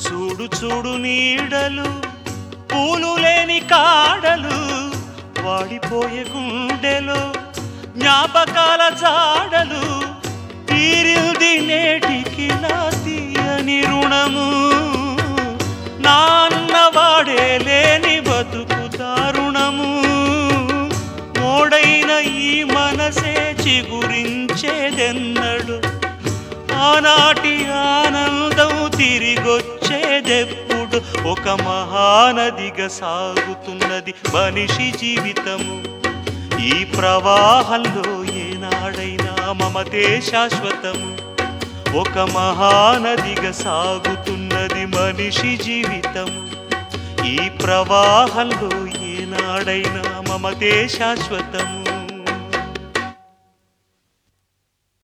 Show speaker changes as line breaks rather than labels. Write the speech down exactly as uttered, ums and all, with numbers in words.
చూడు చూడు నీడలు పూలు లేని కాడలు వాడిపోయే గుండెలో జ్ఞాపకాల జాడలు తీరింది నేటికి నా తీయని రుణము నాన్నవాడే లేని బతుకు దారుణము మోడైన ఈ మనసే చిగురించేదెన్నడు ఆనాటి ఆనందం తిరిగొచ్చేదెప్పుడు ఒక మహానదిగా సాగుతున్నది మనిషి జీవితము ఈ ప్రవాహంలో ఏనాడైనా మమతే శాశ్వతము ఒక మహానదిగా సాగుతున్నది మనిషి జీవితము ఈ ప్రవాహంలో ఏనాడైనా మమతే శాశ్వతము